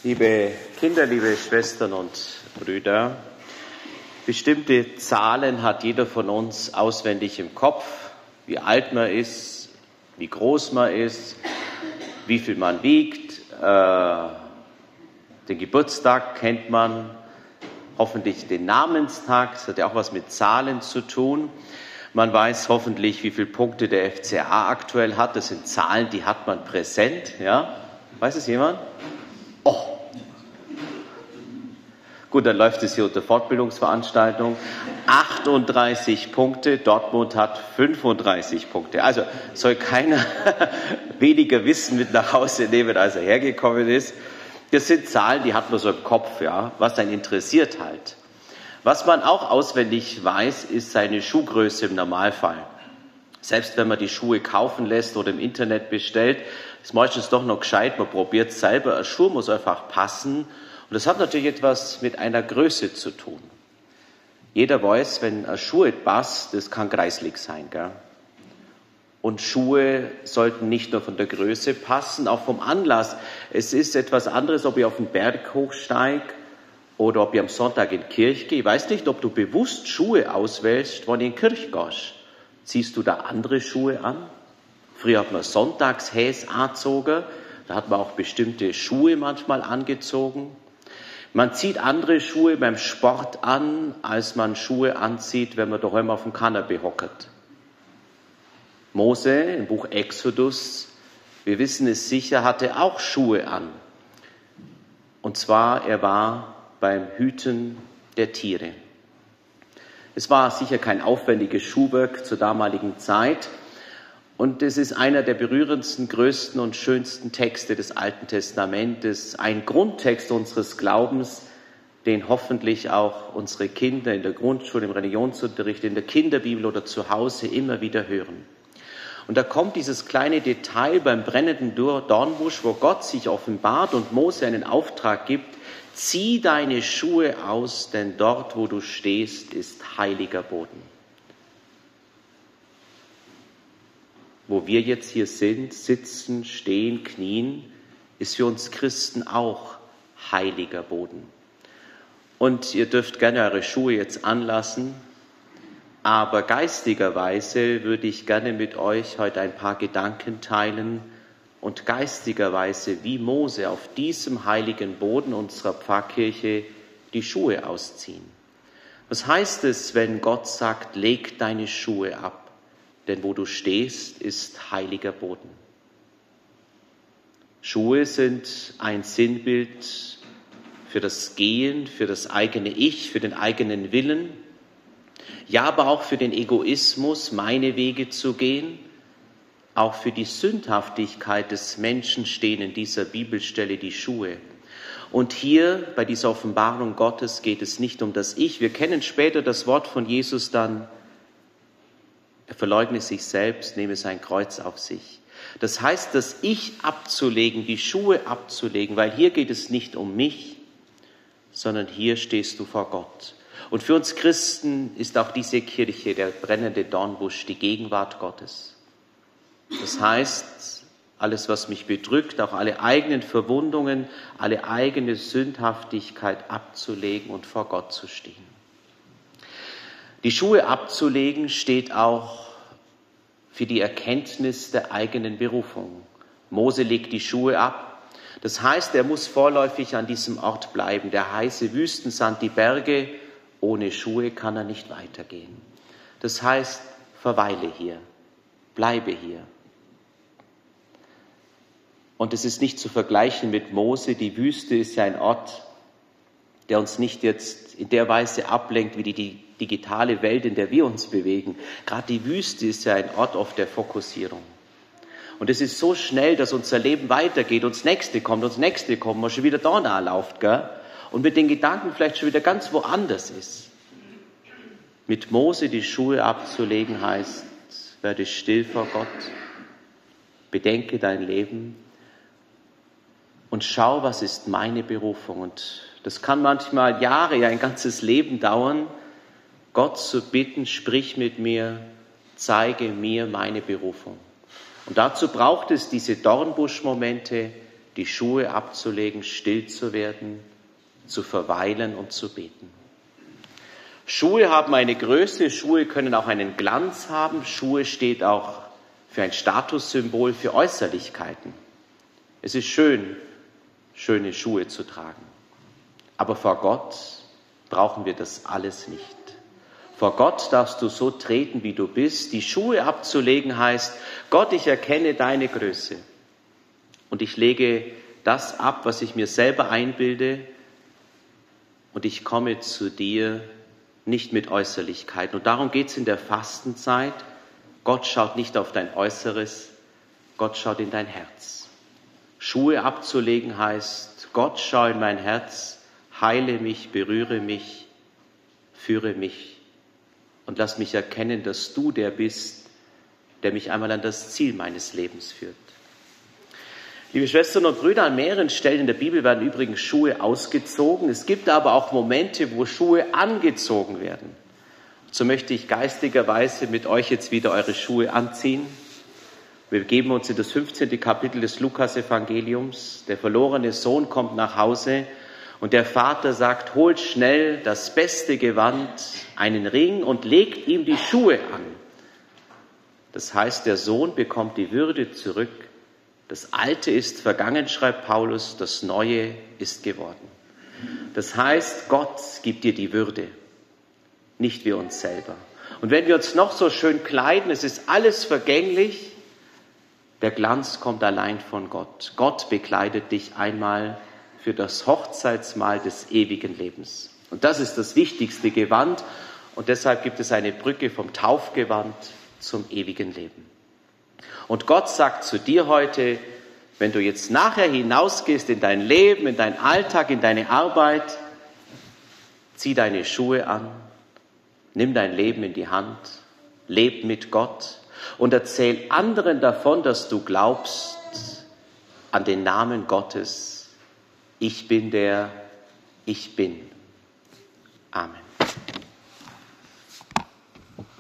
Liebe Kinder, liebe Schwestern und Brüder, bestimmte Zahlen hat jeder von uns auswendig im Kopf, wie alt man ist, wie groß man ist, wie viel man wiegt, den Geburtstag kennt man, hoffentlich den Namenstag, das hat ja auch was mit Zahlen zu tun. Man weiß hoffentlich, wie viele Punkte der FCA aktuell hat, das sind Zahlen, die hat man präsent, ja? Weiß es jemand? Oh! Gut, dann läuft es hier unter Fortbildungsveranstaltung. 38 Punkte, Dortmund hat 35 Punkte. Also soll keiner weniger Wissen mit nach Hause nehmen, als er hergekommen ist. Das sind Zahlen, die hat man so im Kopf, ja, was einen interessiert halt. Was man auch auswendig weiß, ist seine Schuhgröße im Normalfall. Selbst wenn man die Schuhe kaufen lässt oder im Internet bestellt, ist meistens doch noch gescheit, man probiert es selber. Ein Schuh muss einfach passen. Und das hat natürlich etwas mit einer Größe zu tun. Jeder weiß, wenn ein Schuh passt, das kann kreislig sein, gell? Und Schuhe sollten nicht nur von der Größe passen, auch vom Anlass. Es ist etwas anderes, ob ich auf den Berg hochsteige oder ob ich am Sonntag in die Kirche gehe. Ich weiß nicht, ob du bewusst Schuhe auswählst, wenn du in die Kirche gehst. Ziehst du da andere Schuhe an? Früher hat man Sonntagshäs angezogen, da hat man auch bestimmte Schuhe manchmal angezogen. Man zieht andere Schuhe beim Sport an, als man Schuhe anzieht, wenn man daheim auf dem Kanapee hockt. Mose im Buch Exodus, wir wissen es sicher, hatte auch Schuhe an. Und zwar, er war beim Hüten der Tiere. Es war sicher kein aufwendiges Schuhwerk zur damaligen Zeit. Und es ist einer der berührendsten, größten und schönsten Texte des Alten Testamentes, ein Grundtext unseres Glaubens, den hoffentlich auch unsere Kinder in der Grundschule, im Religionsunterricht, in der Kinderbibel oder zu Hause immer wieder hören. Und da kommt dieses kleine Detail beim brennenden Dornbusch, wo Gott sich offenbart und Mose einen Auftrag gibt: Zieh deine Schuhe aus, denn dort, wo du stehst, ist heiliger Boden. Wo wir jetzt hier sind, sitzen, stehen, knien, ist für uns Christen auch heiliger Boden. Und ihr dürft gerne eure Schuhe jetzt anlassen, aber geistigerweise würde ich gerne mit euch heute ein paar Gedanken teilen und geistigerweise wie Mose auf diesem heiligen Boden unserer Pfarrkirche die Schuhe ausziehen. Was heißt es, wenn Gott sagt, leg deine Schuhe ab? Denn wo du stehst, ist heiliger Boden. Schuhe sind ein Sinnbild für das Gehen, für das eigene Ich, für den eigenen Willen. Ja, aber auch für den Egoismus, meine Wege zu gehen. Auch für die Sündhaftigkeit des Menschen stehen in dieser Bibelstelle die Schuhe. Und hier bei dieser Offenbarung Gottes geht es nicht um das Ich. Wir kennen später das Wort von Jesus dann: Er verleugne sich selbst, nehme sein Kreuz auf sich. Das heißt, das Ich abzulegen, die Schuhe abzulegen, weil hier geht es nicht um mich, sondern hier stehst du vor Gott. Und für uns Christen ist auch diese Kirche, der brennende Dornbusch, die Gegenwart Gottes. Das heißt, alles, was mich bedrückt, auch alle eigenen Verwundungen, alle eigene Sündhaftigkeit abzulegen und vor Gott zu stehen. Die Schuhe abzulegen steht auch für die Erkenntnis der eigenen Berufung. Mose legt die Schuhe ab. Das heißt, er muss vorläufig an diesem Ort bleiben. Der heiße Wüstensand, die Berge, ohne Schuhe kann er nicht weitergehen. Das heißt, verweile hier, bleibe hier. Und es ist nicht zu vergleichen mit Mose. Die Wüste ist ja ein Ort, der uns nicht jetzt in der Weise ablenkt wie die digitale Welt, in der wir uns bewegen. Gerade die Wüste ist ja ein Ort oft der Fokussierung. Und es ist so schnell, dass unser Leben weitergeht, uns Nächste kommt, man schon wieder da nachläuft, gell? Und mit den Gedanken vielleicht schon wieder ganz woanders ist. Mit Mose die Schuhe abzulegen heißt, werde still vor Gott, bedenke dein Leben und schau, was ist meine Berufung. Und das kann manchmal Jahre, ja ein ganzes Leben dauern, Gott zu bitten, sprich mit mir, zeige mir meine Berufung. Und dazu braucht es diese Dornbuschmomente, die Schuhe abzulegen, still zu werden, zu verweilen und zu beten. Schuhe haben eine Größe, Schuhe können auch einen Glanz haben. Schuhe steht auch für ein Statussymbol, für Äußerlichkeiten. Es ist schön, schöne Schuhe zu tragen. Aber vor Gott brauchen wir das alles nicht. Vor Gott darfst du so treten, wie du bist. Die Schuhe abzulegen heißt, Gott, ich erkenne deine Größe. Und ich lege das ab, was ich mir selber einbilde. Und ich komme zu dir nicht mit Äußerlichkeiten. Und darum geht es in der Fastenzeit. Gott schaut nicht auf dein Äußeres, Gott schaut in dein Herz. Schuhe abzulegen heißt, Gott, schau in mein Herz, heile mich, berühre mich, führe mich und lass mich erkennen, dass du der bist, der mich einmal an das Ziel meines Lebens führt. Liebe Schwestern und Brüder, an mehreren Stellen in der Bibel werden übrigens Schuhe ausgezogen. Es gibt aber auch Momente, wo Schuhe angezogen werden. So möchte ich geistigerweise mit euch jetzt wieder eure Schuhe anziehen. Wir begeben uns in das 15. Kapitel des Lukas-Evangeliums. Der verlorene Sohn kommt nach Hause und der Vater sagt, holt schnell das beste Gewand, einen Ring und legt ihm die Schuhe an. Das heißt, der Sohn bekommt die Würde zurück. Das Alte ist vergangen, schreibt Paulus, das Neue ist geworden. Das heißt, Gott gibt dir die Würde, nicht wir uns selber. Und wenn wir uns noch so schön kleiden, es ist alles vergänglich, der Glanz kommt allein von Gott. Gott bekleidet dich einmal für das Hochzeitsmahl des ewigen Lebens. Und das ist das wichtigste Gewand. Und deshalb gibt es eine Brücke vom Taufgewand zum ewigen Leben. Und Gott sagt zu dir heute, wenn du jetzt nachher hinausgehst in dein Leben, in deinen Alltag, in deine Arbeit, zieh deine Schuhe an, nimm dein Leben in die Hand, leb mit Gott und erzähl anderen davon, dass du glaubst an den Namen Gottes. Ich bin der Ich Bin. Amen.